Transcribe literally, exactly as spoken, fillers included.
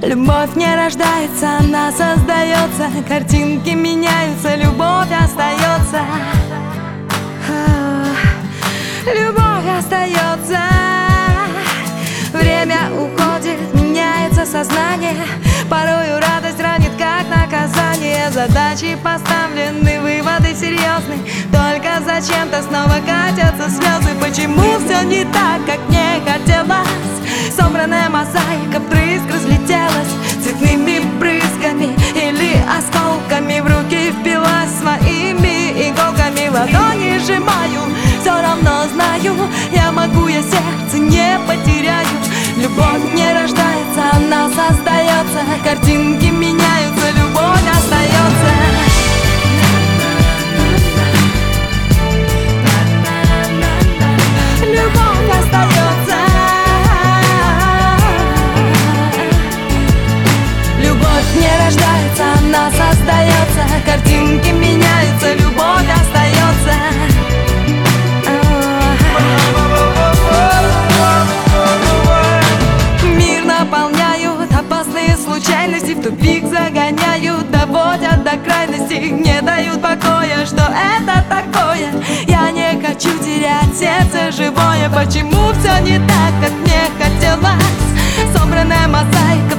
Любовь не рождается, она создается. Картинки меняются, любовь остается. Любовь остается. Время уходит, меняется сознание. Порою радость ранит, как наказание. Задачи поставлены, выводы серьезны. Только зачем-то снова катятся слезы. Почему все не так, как мне хотелось? Собранная мозаика вдрызг разлетелась цветными брызгами или осколками. В руки впилась своими иголками. Ладони сжимаю, все равно знаю, я могу, я сердце не потеряю. Любовь не рождается, она создается. Картинки меняются, любовь остается. Любовь остается. Любовь не рождается, она создается. Картинки меняются, любовь остается. Мир наполняют опасные случайности, в тупик загоняют, доводят до крайности, не дают покоя. Что это такое? Я не хочу терять сердце живое. Почему все не так, как мне хотелось? Собранная мозаика